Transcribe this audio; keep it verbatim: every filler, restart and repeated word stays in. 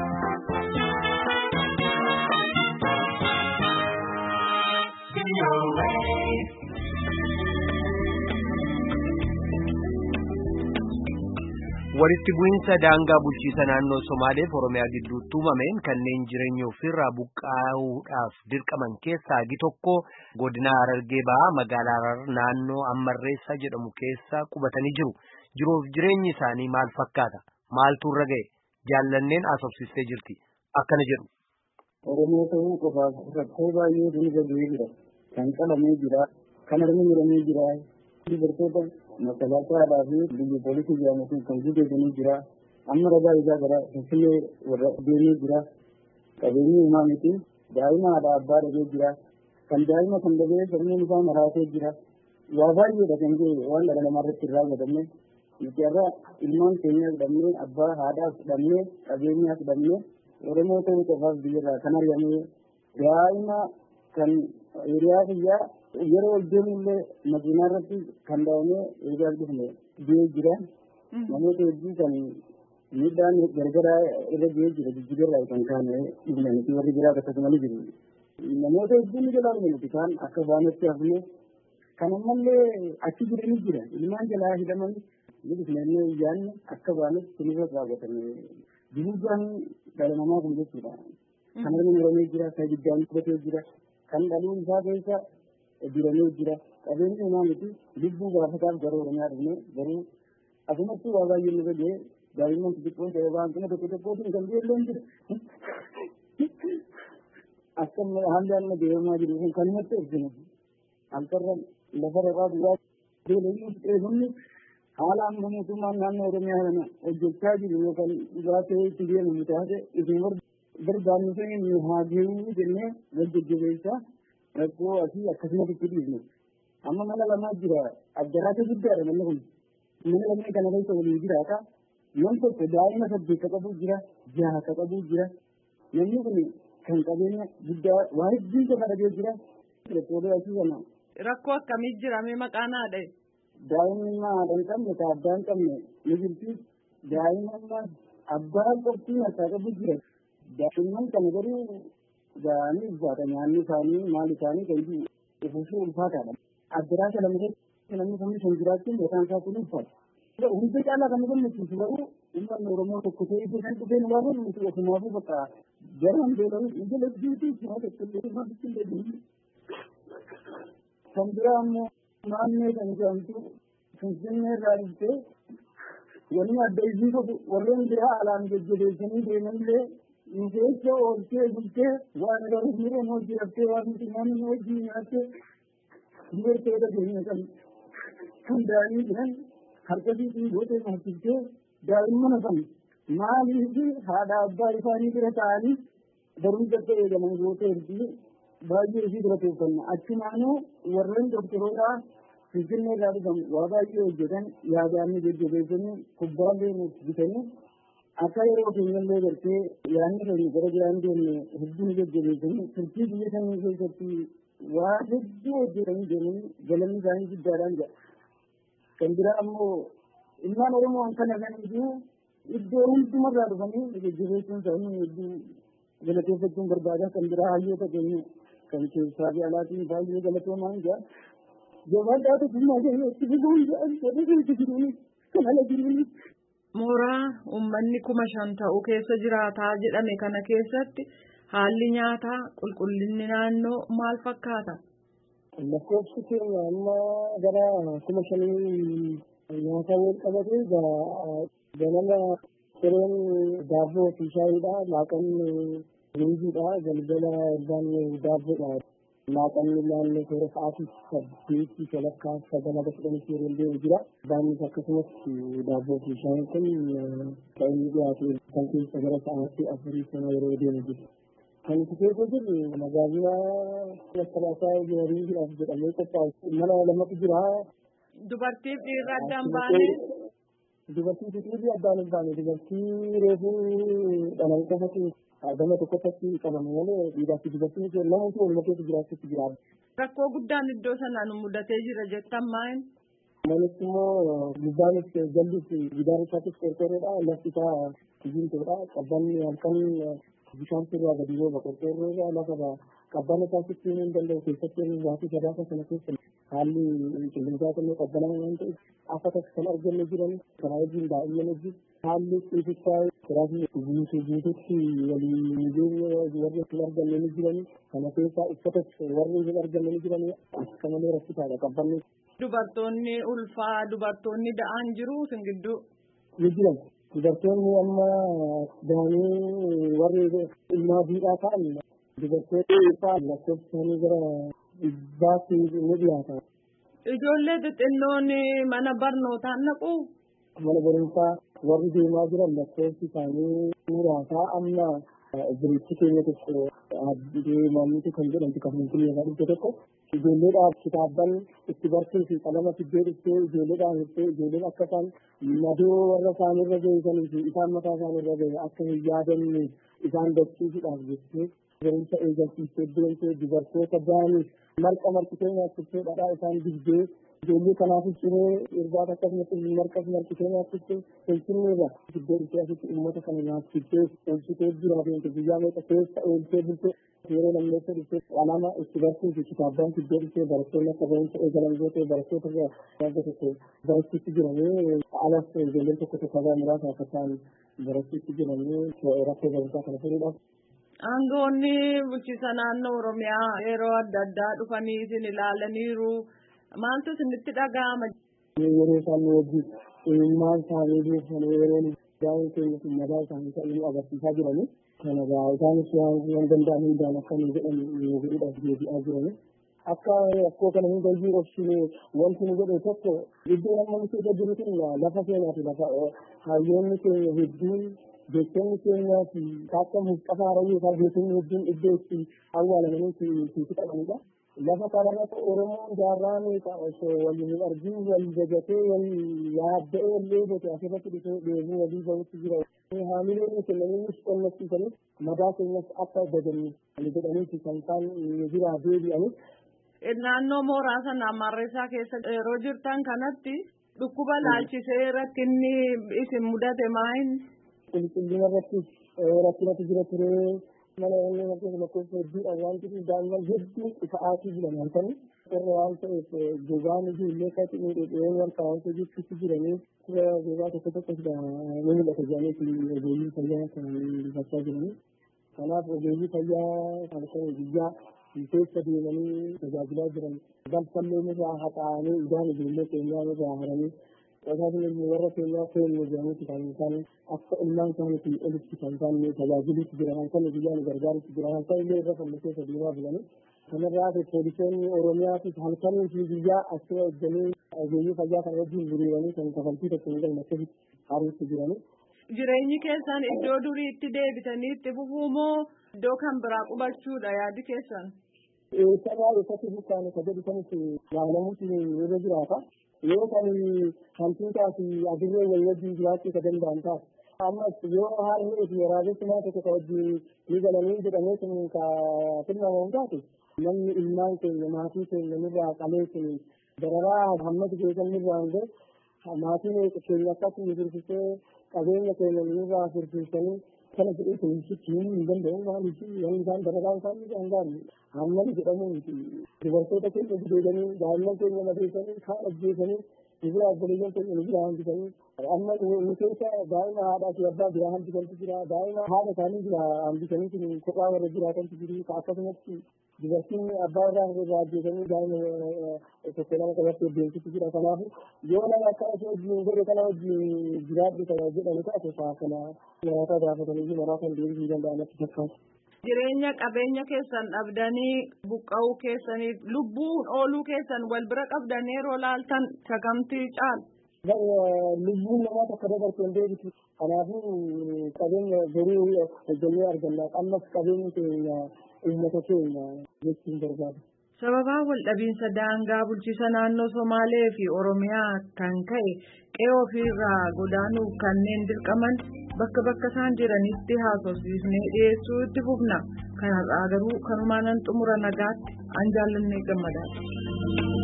walitti bu'iinsa daangaa bulchiinsa naannoo Somaaleef Oromiyaa gidduutti uumameen kanneen jireenya ofirraa buqqaa'uudhaaf dirqaman keessaa hagi tokko godina Harargee Bahaa magaalaa Harar naannoo Ammarreessaa jedhamu keessa qubatanii jiru. Jiruuf jireenyi isaanii maal fakkaata? Maaltu irra ga'e? Jaallanneen asoobsistee jirti. Akkana jedhu. Oromoo ta'uu qofaaf rakkoo baay'ee dhiiga jira. Kan qalamee jira. Kan harmi muramee jira. Dubartoota masalaataa fi biyya poolisii jedhamuun kan gudeedanii jira. Amma ragaa isaa gara Finfinnee warra deemee jira. Qabeenyi uumaa miti. Daa'ima haadha abbaa dhabee jira. Kan daa'ima kan dhabee sammuu isaa maraatee jira. Waa baay'eedha kan ta'e waan dhala namaa irratti irraa godhamne. Nuti irraa ilmaan keenya fudhannee abbaa haadhaa fudhannee qabeenyaa fudhannee Oromoo ta'uu qofaaf biyyarraa kan argamee daa'ima kan hiriyaa biyyaa yeroo ol deemullee makiinaa irratti kan daa'imee eegaa dhufne biyya jira. Namoota hedduu kan miidhaan gargaraa irra biyya jira jijjiirraa kan kaane dhufnanitti warri biraa akkasumas jiru. Namoota hedduu ni jalaalu nuti kan akka baanatti hafne kan ammallee achi jiranii jira ilmaan jalaa hidhamanii ni dhufnee ijaanne akka baanatti sunirra raawwatame. Dibuudhaan dhala namaa kun jechuudha. Kan harmi muramee jira, kan ibiddaan qubatee jira, kan dhaluun isaa keessa diramee jira. Qabeenyi uumaa miti lubbuu gaafataaf gara Oromiyaa dhufne garuu asumatti waa baay'ee nu gahee daa'imman xixiqqoon ta'ee waan kana tokko tokkootiin kan beelloon jira. Akka haalli amma deemaa jiru kun kan namatti ibsinu. Halkarra lafa raqaa duraa beelloon eegumni haala amma mootummaan naannoo Oromiyaa kana hojjechaa jiru yookaan dhugaatii itti deemamu taate isin barbaannu sanii haa deemuu jennee hojjejjebeessaa rakkoo asii akkasumas itti dhiisne. Amma mana lamaa jira addaraata guddaadha manni kun. Mana lamee kana keessa waliin jiraata. Namni tokko daa'ima saddeet ka qabu jira, jaha ka qabu jira. Namni kun kan qabeenya guddaa waa hedduu isa kadhatee jira. Rakkoolee asii kana. Rakkoo akkamii jira mee maqaan haadha? Daa'imman haadha hin qabne ka abbaa hin qabne ni jirti. Daa'imman abbaa qoftiin akka qabu jira. Daa'imman kana garuu ga'anii ulfaata nyaanni isaanii maal isaanii kan jiru ifufuu ulfaataadha. Addaraata lama keessatti namni kamni kan jiraachuun yookaan isaa kun ulfaata. Hundi caalaa kan gammachiisu garuu uummanni Oromoo tokko ta'ee iddoo kan dhufeen waa kun nuti ofumaafuu bakka garaan beelanii ijala jiruutii simaa tokkollee waan bichillee kan biraa ammoo naannoo kan jedhamtu Finfinnee irraa dhuftee wanni adda isii godhu warreen biraa alaan jajjabeessanii deemanillee nu keessa ooltee bultee waan garuu miidhaan hojii haftee waan nuti namni hojii nyaattee dubartoota keenya kan kan daa'imni jiran harkasii fi gootee nyaachiftee daa'imman hafan maaliif haadha abbaa isaanii bira ta'anii barumsa ta'e eegaman gootee fi baay'ee isii bira teeffanna achumaanuu warreen doktoroota Finfinnee irraa dhufan waa baay'ee hojjetan yaadaanni jajjabeessanii kubbaallee nuuf bitanii akka yeroo keenyallee gartee yaadni keenya gara biraan deemne hedduu jajjabeessanii turtii biyya sanii keessatti waa hedduu hojjetanii deemanii galanni isaanii guddaadhaan jira. Kan biraa ammoo ilmaan Oromoo kana kaniifuu iddoo hundumarraa dhufanii jajjabeessuun isaanii hedduu galateeffachuun barbaada. Kan biraa hayyoota keenya kan keessaa fi alaatiin baay'ee galatoomaan jira. Jabaadhaa tokkummaa keenya itti fufuun jedhan jedhee keessa jiruuni kan ala jiruuni. Mooraa uummanni kuma shan ta'u keessa jiraataa jedhame kana keessatti haalli nyaataa qulqullinni naannoo maal fakkaata? Lakkoofsi keenya amma gara kuma shanii nyaata wal qabatee ganama sireen daabboo fi shaayiidha. Laaqanni ruuziidha. Galgala irbaan daabboodha. Laaqanni naannoo toora sa'aatii saddeetii walakkaa sagalaba kudhanii yeroo deemu jira. Baanis akkasumas daabboo fi shaayiin kun kan inni dhiyaate kan keessa gara sa'aatii afurii sana yeroo deemu jira. Kan itti keessa jiru magaazina Salaasaa Jooriidhaaf jedhamee qophaa'u mana lamatu jira. Dubartiif dhiirri addaan baane? Dubartii fi dhiirri addaan hin baane. Dubartii reefuu dhalan qofatu gama tokkotti qabame malee dhiiraa fi dubartiin namoota waluma keessa jiraachuutti jira. Rakkoo guddaan iddoo sanaan mudatee jira jettan maal? Manichi immoo gubbaanis jallis gidaara isaattis qorqorroodha. Lafti isaa Tijjiirtoodha qabbanni halkan bishaan sirraa gadi yoo boqottoo irraa lafa qabbana isaatti hin danda'u keessatti waatii sadaasa sana keessa haalli qilleensaa kanneen qabbanaa waan ta'eef akka takka kan arganne jiran karaa wajjin daa'imman wajjin haalli xixiqqaa kiraasii guutuu guutuutti walii mijeenya warri hin arganne ni jiran kana keessaa uffatas warri hin arganne ni jiran akka malee rakkataadha qabbanni. Dubartoonni ulfaa dubartoonni da'aan jiru sin gidduu. Ni jiran dubartoonni amma da'anii warri ilmaa biidhaa ta'an dubartoonni ulfaa lakkoofsanii gara dhibbaatti ni dhiyaata. Ijoollee xixinnoon mana barnootaan naqu. Mana barumsaa warri deemaa jiran lakkoofsi isaanii muraasaa amma biritti keenya tokko deemaaniitu kan jedhamtu kan hin kunneen dhibba tokko ijoolleedhaaf kitaabban itti barsiisu qalama fiddee dhuftee ijoolleedhaan hirtee ijoolleen akka isaan madoo warra isaanirra geessanii fi isaan mataa isaanirra geessan akka hin yaadanne isaan dachiisuudhaaf jettee barumsa eegalchiistee deemtee dubartoota da'aniif marqa marqitee nyaachiftee dhadhaa isaan dibdee ijoollee kanaafis ciree irbaata akkasumas marqas marqitee nyaachiftee tolchinneerra fiddee dhuftee asitti uummata kana nyaachiftee tolchitee jira deemte guyyaa meeqa keessa ooltee bultee yeroo lammeessa dhuftee qalama itti barsiisu kitaabbaan fiddee dhuftee barattoonni akka barumsa eegalan gootee barattoota waggaa tokko barachiitti jiranii alas ijoolleen tokko tokko hagaa muraasa akka ta'an barachiitti jiranii rakkoo barumsaa kana furuudhaaf. Aangoonni bulchiinsa naannoo Oromiyaa yeroo adda addaa dhufanii isin ilaalaniiru. Maaltu isinitti dhaga'ama? Yeroo isaan wajjin maal isaanii beekanii yeroo daa'imman keenya kun madaa isaanii ta'uu agarsiisaa jiranii. Kana gaa isaanis waan danda'an hundaan akka nu jedhan nu godhuudhaaf deebi'aa jiranii. Akka rakkoo kana hunda iyyuu obsine wanti nu godhe tokko iddoo amma nuti irra jiru kun lafa keenyaati lafa hayyoonni keenya hedduun jechoonni keenyaa fi akka Mustafaa Rayyoo fa'aa jechoonni hedduun iddoo itti awwaalamanii itti qabanidha. Lafa kanarratti Oromoon jaarraa meeqa osoo waliin arginu wal dagatee wal yaadda'ee illee gote asirratti dhufee deemuu walii bahutti jira. Haamileen kennaniinis qonnachiisanii madaa keenyas akka dagannu jedhaniiti kan isaan biraa deebi'anii. Naannoo mooraa sana Marreessaa keessa yeroo jirtan kanatti dhukkuba laalchisee rakkinni isin mudate maal? Qulqullina irratti rakkinatu jira ture mana inni lakkoofsa lakkoofsa hedduudhaan waan jiruuf daa'imman hedduu ifa'aatii jiran halkanii irra waan ta'eef gogaan ijoollee kati miidhagee waan kaawwatee jechuutti jiranii tura gogaa tokko tokko ni mul'ata jedhanii ogeeyyii fayyaa kan dubbachaa jiranii. Kanaaf ogeeyyii fayyaa halkan guyyaa keessa deemanii tajaajilaa jiran balfallee irraa haxaa'anii idaan ijoollee keenyaa irraa haranii tajaajilni warra keenyaa keenya jedhamuuti kan isaan akka ilmaan isaaniitiin olitti kan isaan tajaajiluutti jiran halkan guyyaan gargaaruutti jiran halkan illee irra fannoo keessa deemaa bulanii kanarraa poolisoonni Oromiyaatis halkanii fi guyyaa asii eegganii ogeeyyii fayyaa kana wajjin hiriiranii kan kafaltii tokko hin galme akkasitti haruutti jiranii. Jireenyi keessan iddoo duriitti deebitanii itti fufuu moo iddoo kan biraa qubachuudha yaadi keessan? Sabaa eessatti buqqaane ka jedhu kanis yaalamuuti irra jiraata. Yoo kan hantuutaa fi adurree wal wajjin jiraachuu ka danda'an ta'a. Ammas yoo haalli fi waraabessumaa tokko ka wajjin ni galanii jedhamee sun ka tilmaamamu taate namni ilmaan keenya maatii keenya nurraa qalee sun dararaa hammatu keessan nurraa hangee maatiin keenya akkasuma firfisee qabeenya keenya nurraa firfisanii kana jedhee kunuunsitti hin danda'u maaliif wanni isaan dararaa isaan hangaaru hammani jedhamu dubartoota keenya gudeedanii daa'imman keenya madeessanii kaan ajjeesanii Ibra obboleeyyan keenya ni jira hambisanii amma nu keessa daa'ima haadhaa fi abbaa biraa hambisantu jira daa'ima haadha isaanii jira hambisanii kun kophaa warra jiraatantu jiru akkasumatti dubartiin abbaa irraa irraa ajjeesanii daa'ima tokko nama qabattee deemtutu jira kanaafu yoo nama akka asii wajjin godhe kana wajjin jiraadhu kana jedhani taate faa kana nyaata gaafatanii maraa kan deebisuu danda'amatti fakkaatu. Jireenya qabeenya keessan dhabdanii buqqa'uu keessanii lubbuun ooluu keessan wal bira qabdanii yeroo laaltan sakamtii caala. Lubbuun namaa tokko dabarteen deebitu kanaafuu qabeenya garuu hojjennee arganna ammas qabeenyi keenya uummata keenya jechuun barbaada. Sababaa wal dhabiinsa daangaa bulchiinsa naannoo Somaalee fi Oromiyaa kan ka'e qe'ee ofiirraa godaanuuf kanneen dirqaman bakka bakka isaan jiranitti haasofsiisnee dhiyeessuu itti fufna. Kanarraa garuu kanumaan xumura nagaatti an jaallannee gammadaadha.